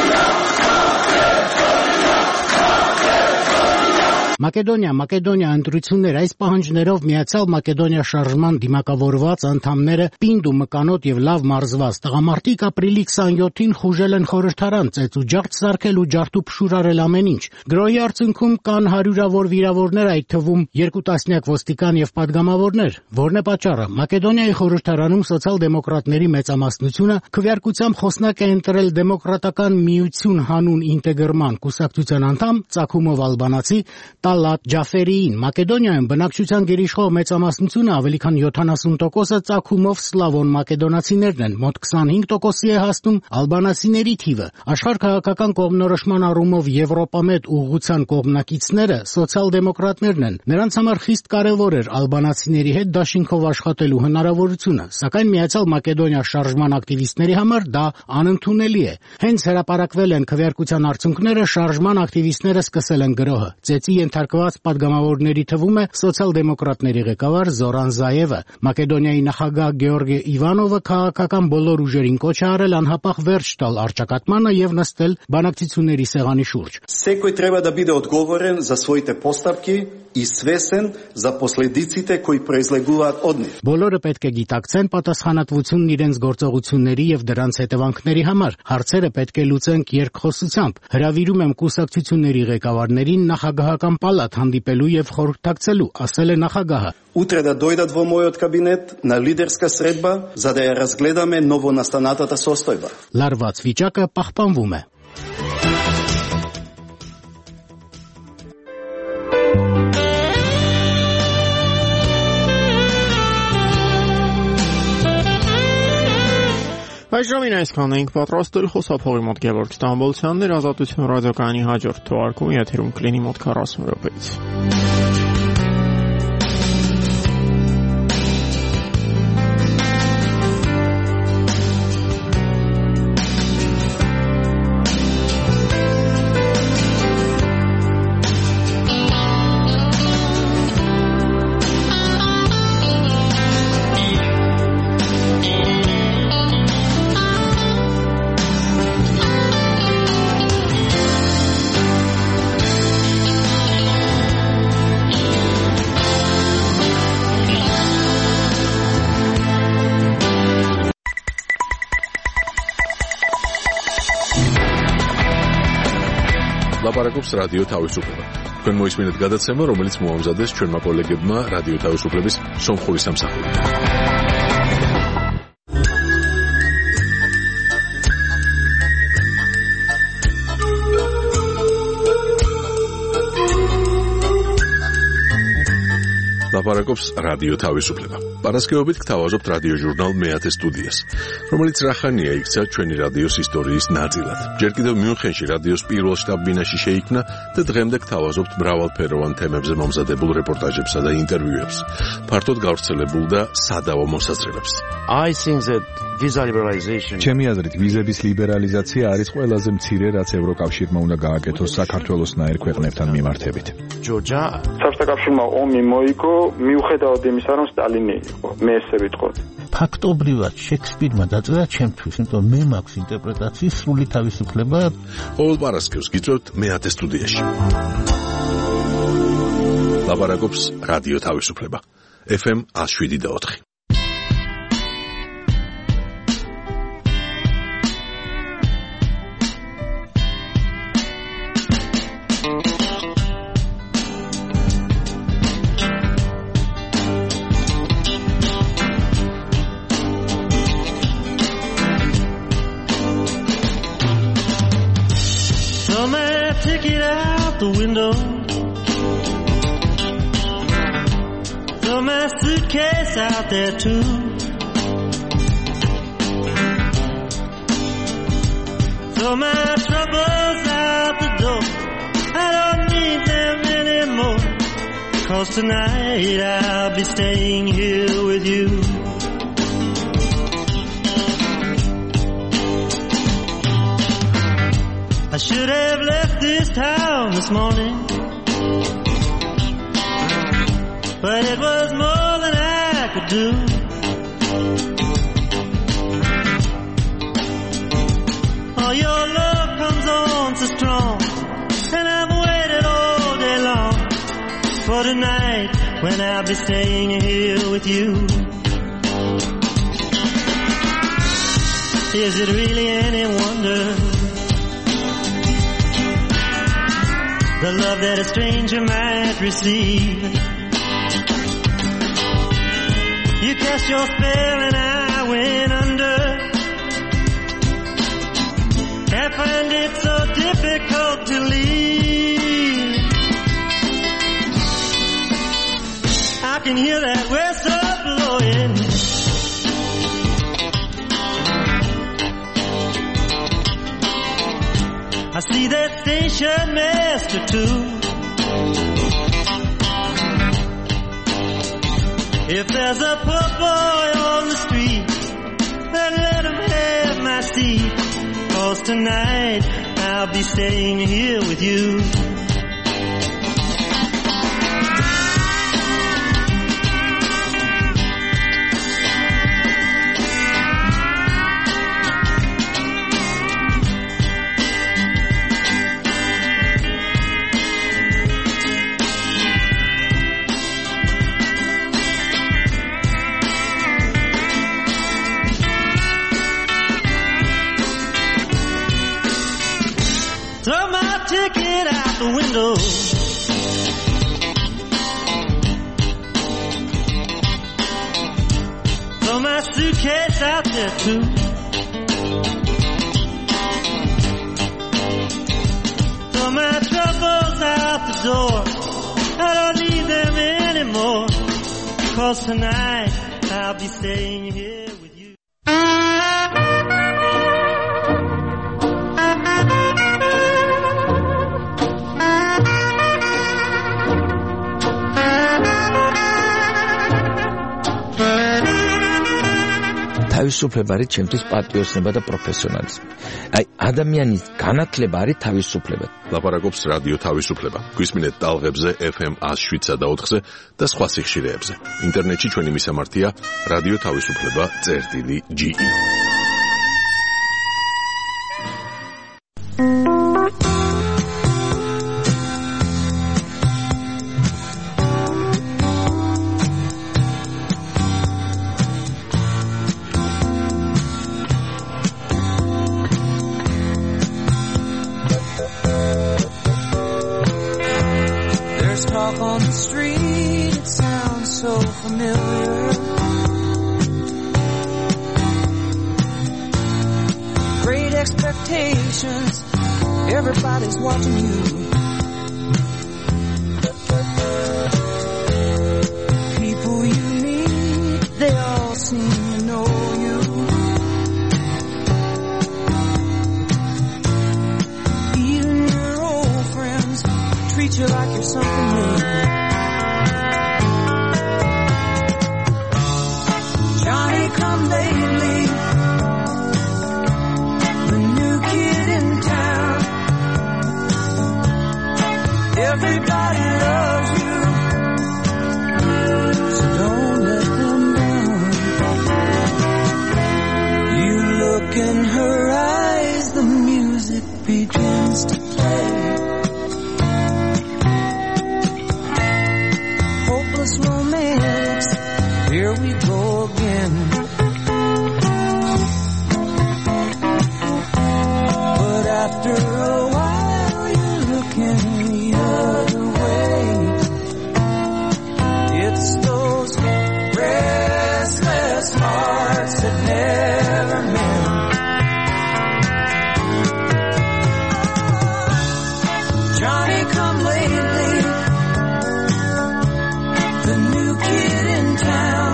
Մակեդոնիա ընտրություններ այս պահանջներով միացյալ Մակեդոնիա շարժման դիմակավորված անդամները պինդ ու մկանոտ եւ լավ մարզված տղամարդիկ ապրիլի 27-ին խուժել են խորհրդարան, ծեծ ու ջարդ սարքել ու ջարդ ու փշուրարել ամեն ինչ։ Գրոհի արդյունքում կան հարյուրավոր վիրավորներ, այդ թվում 2 տասնյակ ոստիկան եւ падգամավորներ։ Որն է պատճառը։ Մակեդոնիայի խորհրդարանում սոցիալ-դեմոկրատների մեծամասնությունը քվեարկությամբ խոսնակ է ընտրել Դեմոկրատական միություն հանուն ինտեգրման կուսակցության անդամ Ծագումով ալբանացի Տալատ Ջաֆերիին։ Մակեդոնիայում բնակչության գերիշխող մեծամասնությունը ավելի քան 70%-ը Ծագումով սլավոն մակեդոնացիներն են, մոտ 25%-ի է հասնում ալբանացիների թիվը։ Աշխարհ քաղաքական կողմնորոշման առումով եվրոպամետ ուղղության կողմնակիցները սոցիալ-դեմոկրատներն են։ Նրանց համար խիստ կարևոր էր ալբանացիների հետ դաշինքով աշխատելու հնարավորությունը, սակայն Միացյալ Մակեդոնիա շարժման ակտիվիստների համար դա անընդունելի է։ Հենց հրապարակվել են քվեարկության արդյունքները, շարժման ակտիվիստները սկսել են գրոհը։ Ծեծի ենթարկված падգամավորների թվում է սոցիալ-դեմոկրատների ղեկավար Զորան Զայևը։ Մակեդոնիայի նախագահ Գեորգի Իվանովը քաղաքական բոլոր ուժերին կոչ է արել անհապաղ վերջ տալ առճակատմանը եւ նստել բանակցությունների սեղանի շուրջ։ Всекој треба да биде одговорен за своите постапки и свесен за последиците кои произлегуваат од нив։ Բոլորը պետք է գիտակցեն պատասխանատվությունն իրենց գործողությունների եւ դրանց հետևանքների համար։ Հարցերը պետք է լուծենք երկխոսությամբ։ Հրավիրում եմ կուսակցությունների ղեկավարներին նախագահական պալատ հանդիպելու եւ խորհրդակցելու, ասել է նախագահը։ Утре да дојдат во мојот кабинет на лидерска средба за да ја разгледаме новонастанатата состојба։ Լարված վիճակը պահպանվում է։ Այժմին այսքան ենք պատրաստել խոսափողի մոտ Գևորգ Ստամբոլցյանն Ազատություն ռադիոկայանի հաջորդ թողարկումը եթերում կլինի մոտ 40 րոպեից։ ლაპარაკობს რადიო თავისუფლება. თქვენ მოისმინეთ გადაცემა, რომელიც მოამზადეს ჩვენმა კოლეგებმა რადიო თავისუფლების სომხური სამსახურიდან. ლაპარაკობს რადიო თავისუფლება. პარასკევობით გთავაზობთ რადიო ჟურნალ მეათე სტუდიას, რომელიც რახანია იქცა ჩვენი რადიოს ისტორიის ნაწილად. ჯერ კიდევ მიუნხენში რადიოს პირველ შტაბ-ბინაში შეიქმნა და დღემდე გთავაზობთ მრავალფეროვან თემებზე მომზადებულ რეპორტაჟებსა და ინტერვიუებს, ფართოდ გავრცელებულ და სადავო მოსაზრებებს. ჩემი აზრით, ვიზების ლიბერალიზაცია არის ყველაზე მცირე, რაც ევროკავშირმა უნდა გააკეთოს საქართველოსნაირ ქვეყნებთან მიმართებით. საბჭოთა კავშირმა ომი მოიგო მიუხედავად იმისა, რომ სტალინი იყო, მე ესე ვიტყოდი. ფაქტობრივად შექსპირმა დაწერა ჩემთვის, იმიტომ მე მაქვს ინტერპრეტაციის სრული თავისუფლება. ყოველ პარასკევს გიწევთ მეათე სტუდიაში. ლაპარაკობს რადიო თავისუფლება. FM 107.4. The window, throw my suitcase out there too. Throw my troubles out the door. I don't need them anymore. 'Cause tonight I'll be staying here with you. I should have left this town this morning, but it was more than I could do. Oh, your love comes on so strong, and I've waited all day long for tonight when I'll be staying here with you. Is it really any wonder the love that a stranger might receive? You cast your spell and I went under. I find it so difficult to leave. I can hear that whistle blowing. I see that station master too. If there's a poor boy on the street, then let him have my seat. 'Cause tonight I'll be staying here with you. Ticket out the window. Throw my suitcase out there too. Throw my troubles out the door. I don't need them anymore. 'Cause tonight I'll be staying here with you. თავისუფლება არის ჩემთვის პატრიოტიზმი და პროფესიონალიზმი. აი, ადამიანის განათლება არის თავისუფლება. ლაპარაკობს რადიო თავისუფლება. გვისმინეთ ტალღებზე FM 107-სა და 4-ზე და სხვა სიხშირეებზე. ინტერნეტში ჩვენი მისამართია რადიო თავისუფლება.ge. Everybody's watching you. People you meet, they all seem to know you. Even your old friends treat you like you're something new. Johnny come lately, the new kid in town. Everybody loves you, so don't let them down. You look in her eyes, the music begins to play. Hopeless romance, here we go again. But after a while you're looking the other way. It's those restless hearts that never mend. Johnny come lately, the new kid in town.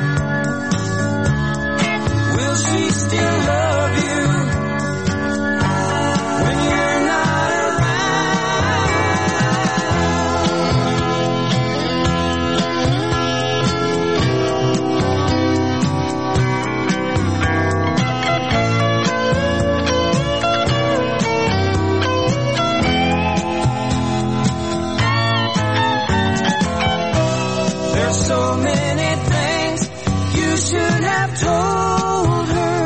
Will she still love you when you're not so many things you should have told her,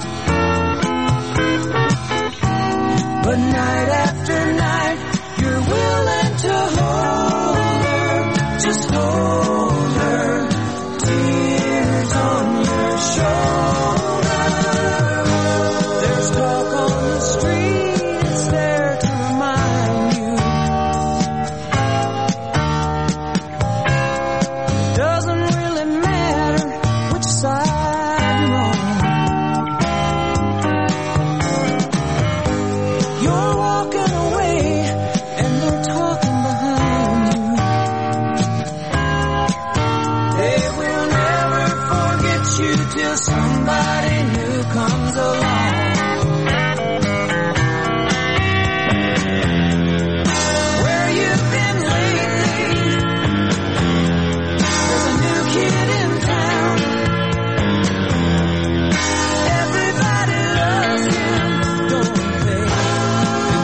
but night after night you're willing to hold her, just hold her, tears on your shoulder. There's talk on the street, it's there to remind you. Doesn't really matter which side you're on. You're walking away and they're talking behind you. They will never forget you till somebody new comes along. Where you've been lately, there's a new kid in town. Everybody loves him, don't they?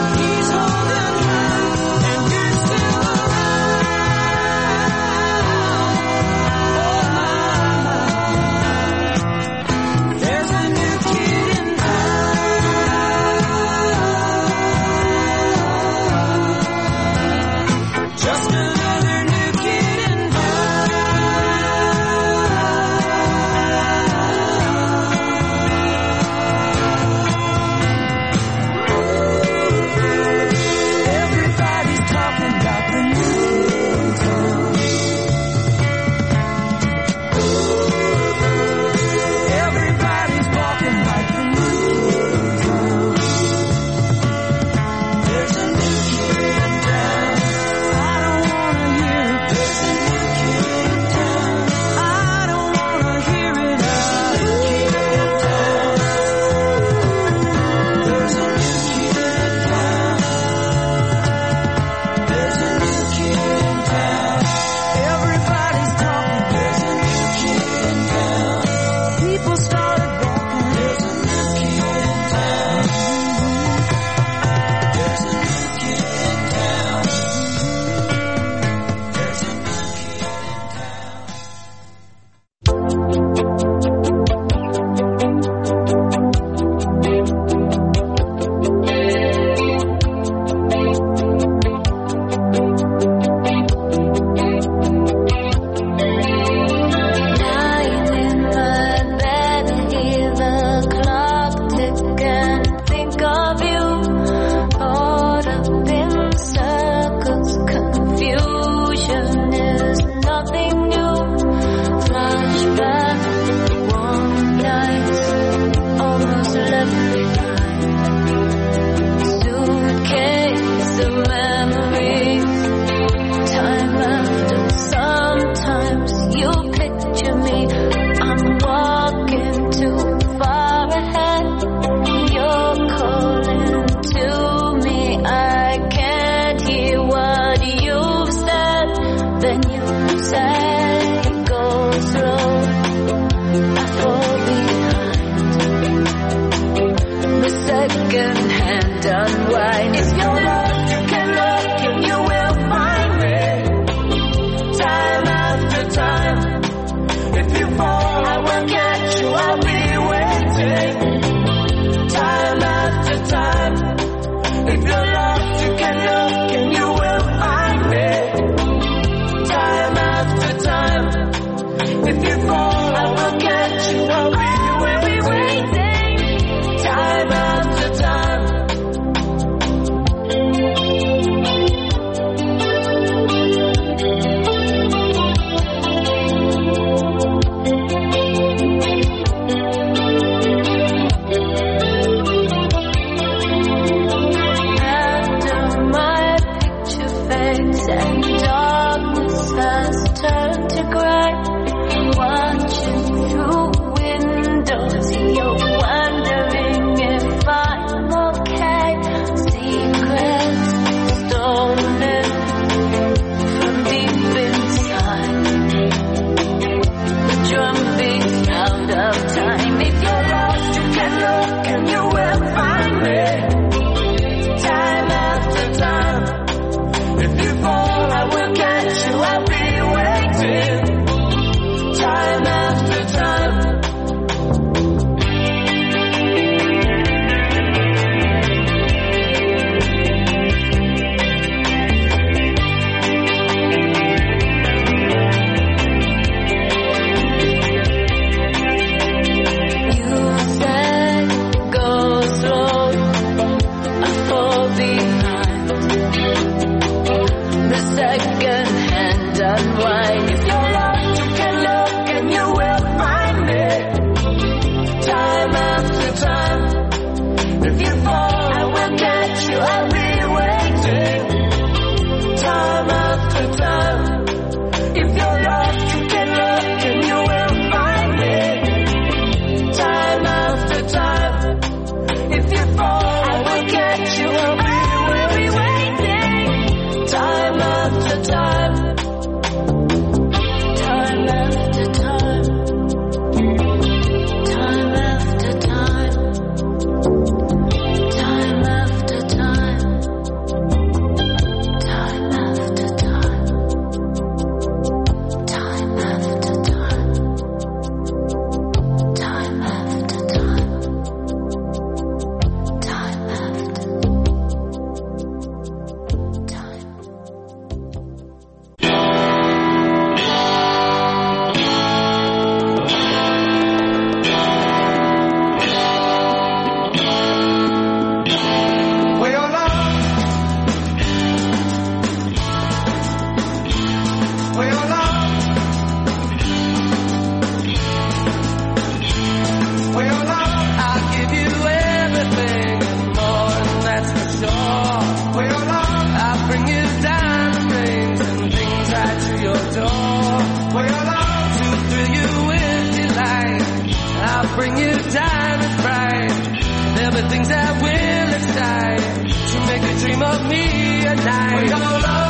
at night. For your love,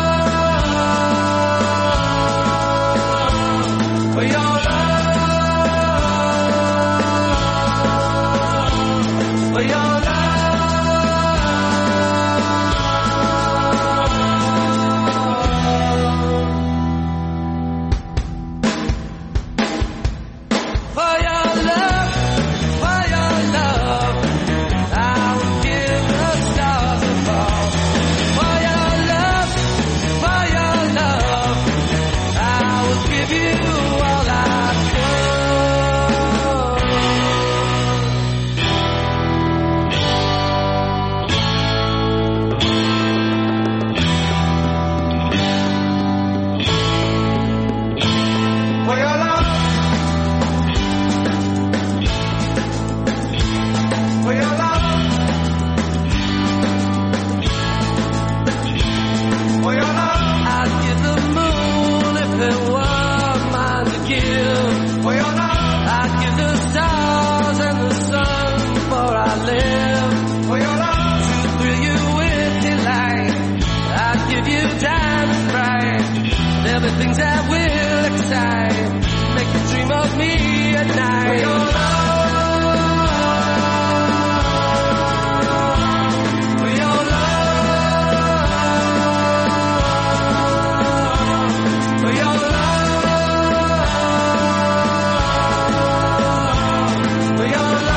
for your love, for your love. Things that will excite, make you dream of me at night. For your love, for your love, for your love, for your love.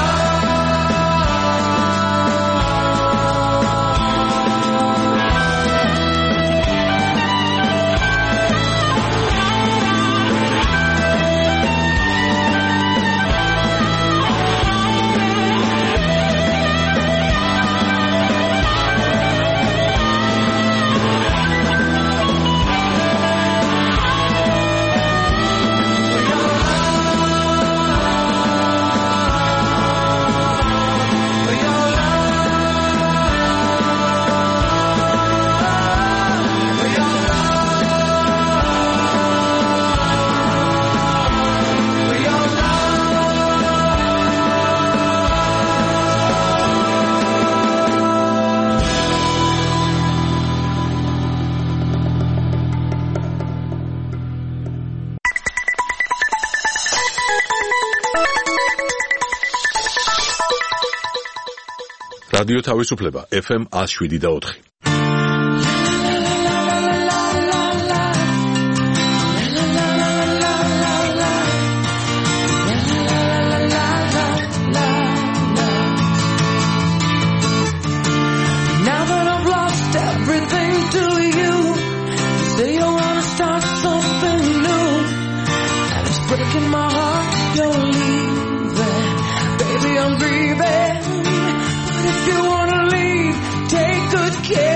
რადიო თავისუფლება FM 107.4. Now that I've lost everything to you, you say you wanna start something new, and it's breaking my heart you're leaving. Baby, I'm grieving. If you wanna leave, take good care.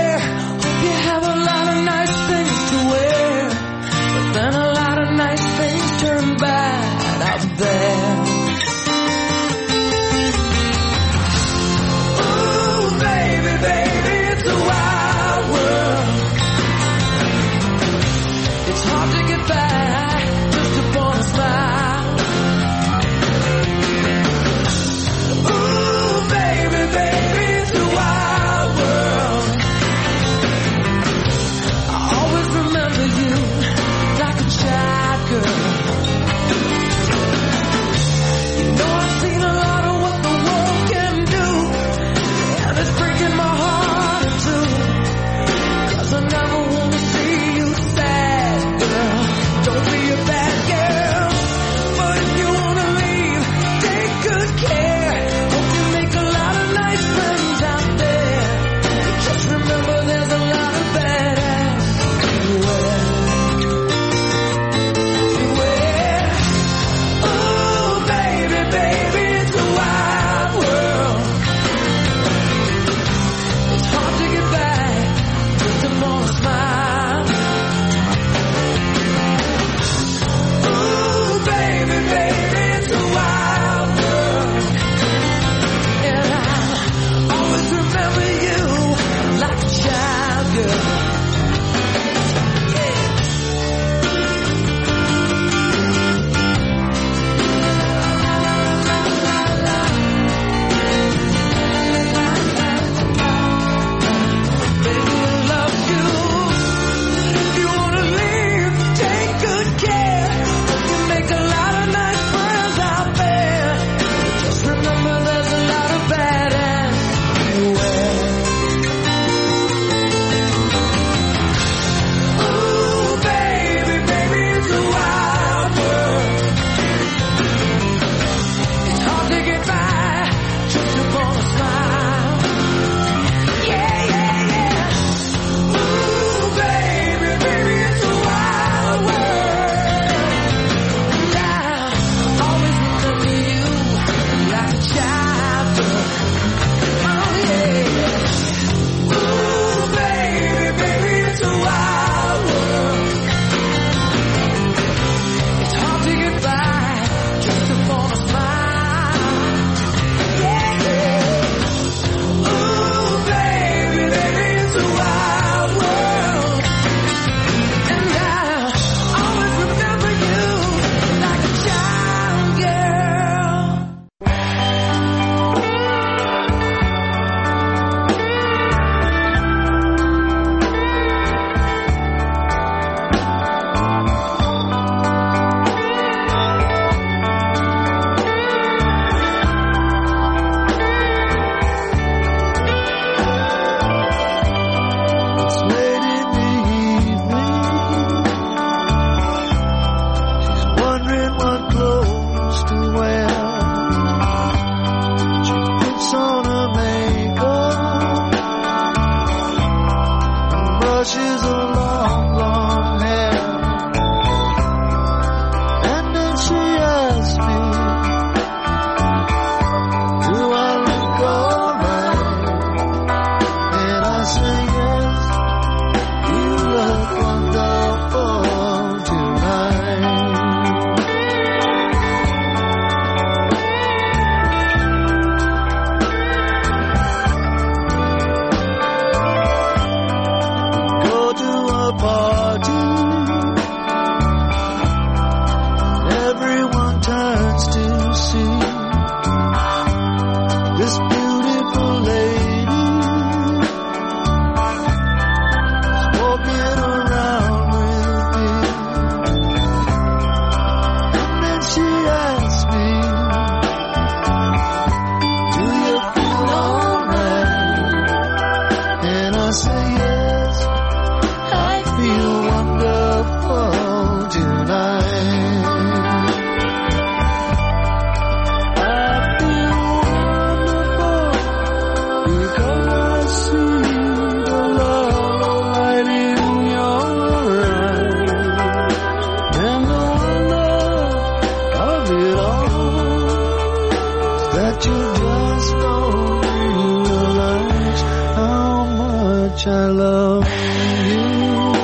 much I love you.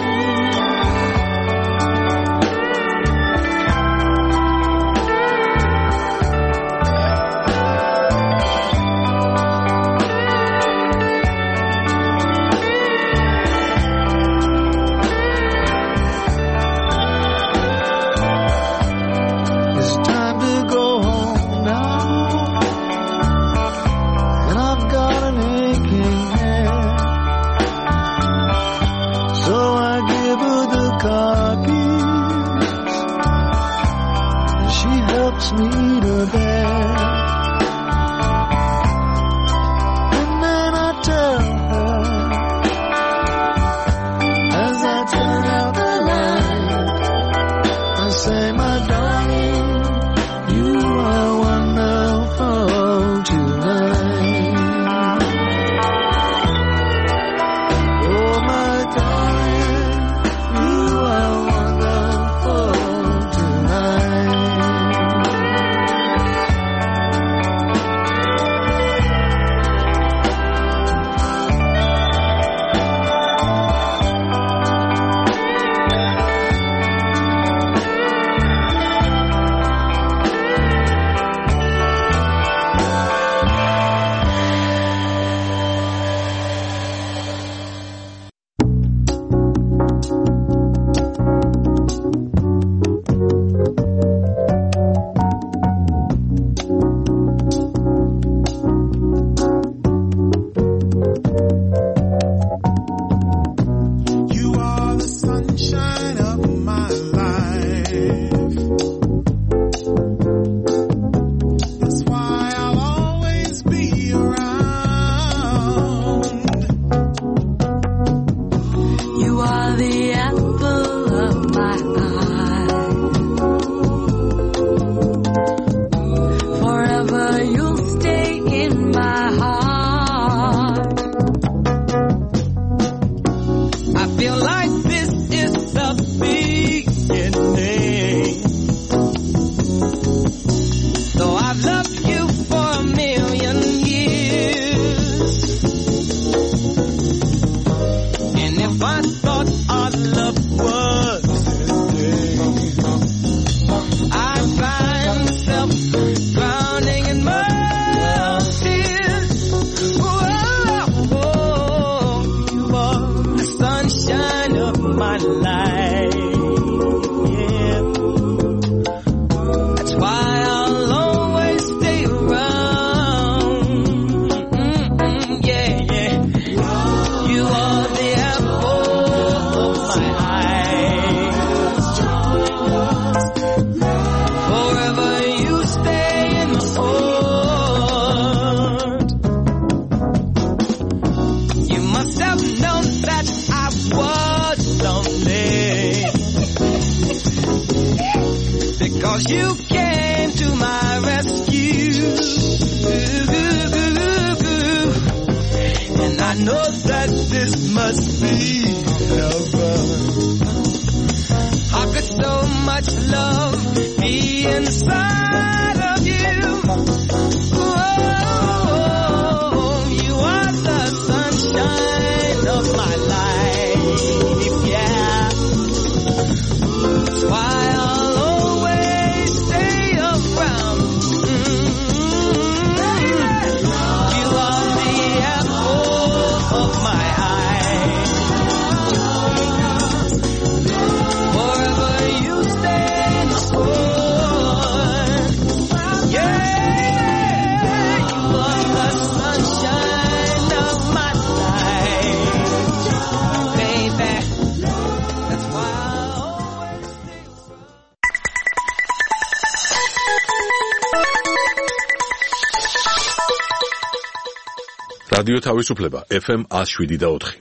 რადიო თავისუფლება FM 107.4.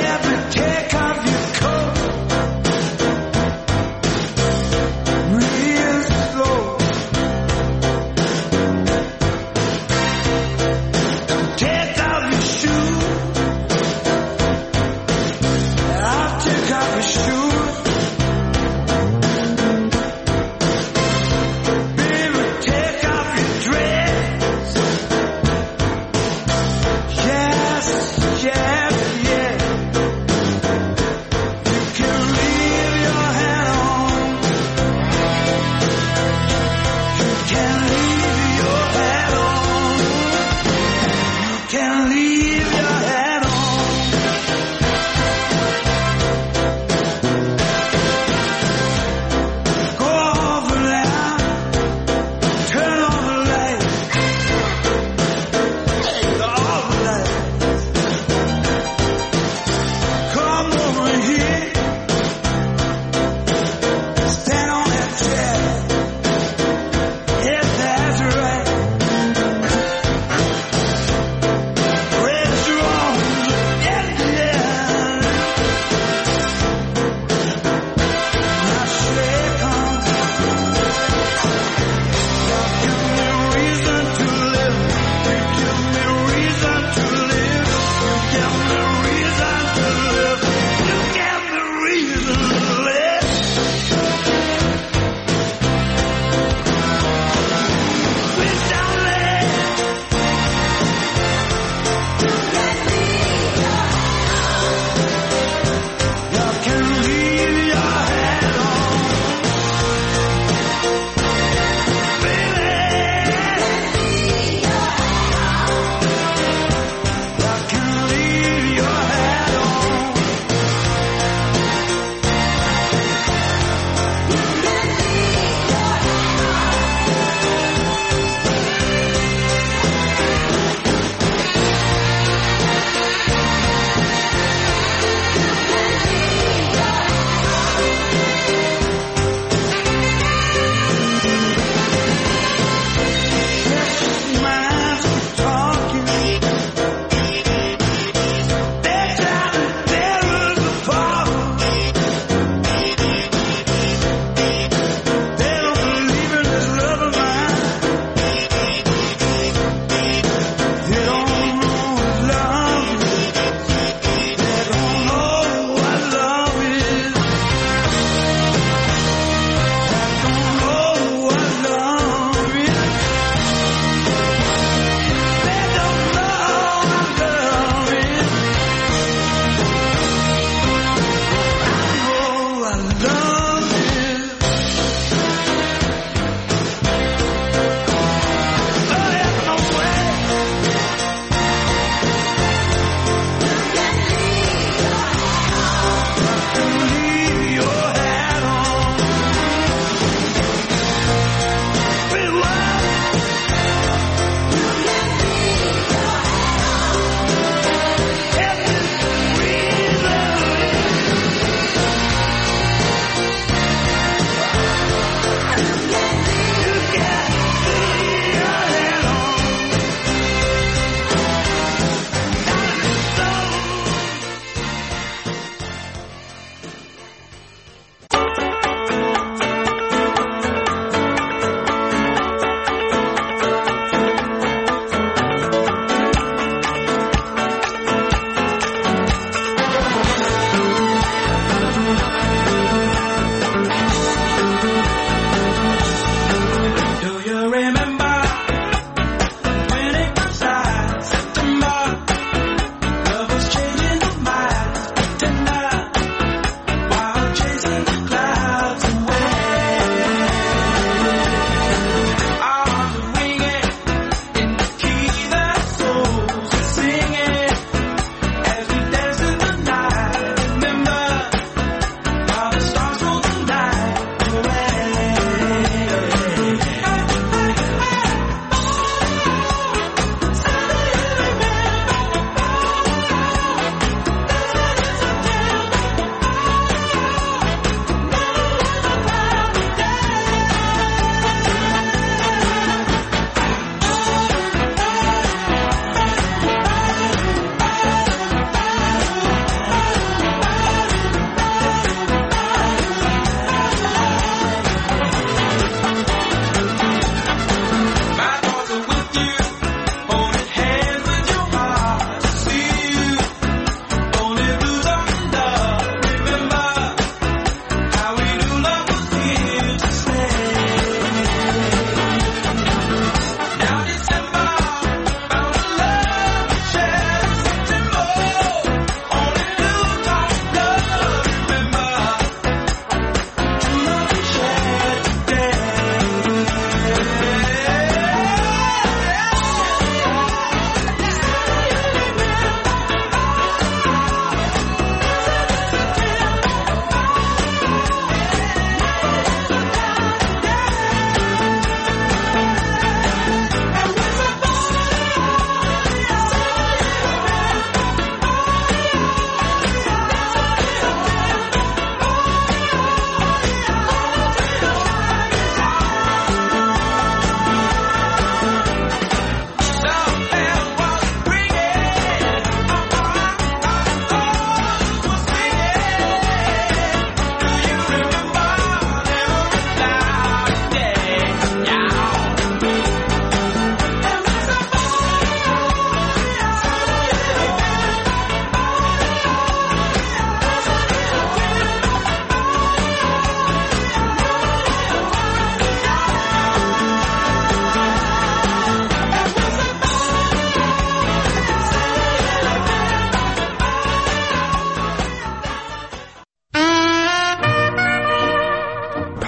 Breathe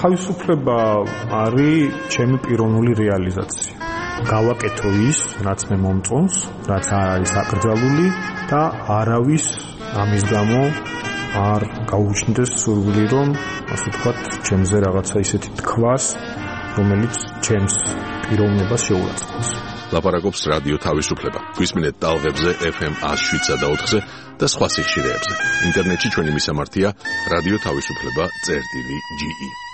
თავისუფლება არის ჩემი პიროვნული რეალიზაცია. გავაკეთო ის, რაც მე მომწონს, რაც არ არის აკრძალული და არავის ამის გამო არ გაუჩნდეს სურვილი, რომ ასე ვთქვათ, ჩემზე რაღაცა ისეთი თქვას, რომელიც ჩემს პიროვნებას შეურაცხყოფს. ლაპარაკობს რადიო თავისუფლება. გვისმინეთ ტალღებზე FM 107-ზე და 4-ზე და სხვა სიხშირეებზე. ინტერნეტში ჩვენი მისამართია რადიო თავისუფლება.ge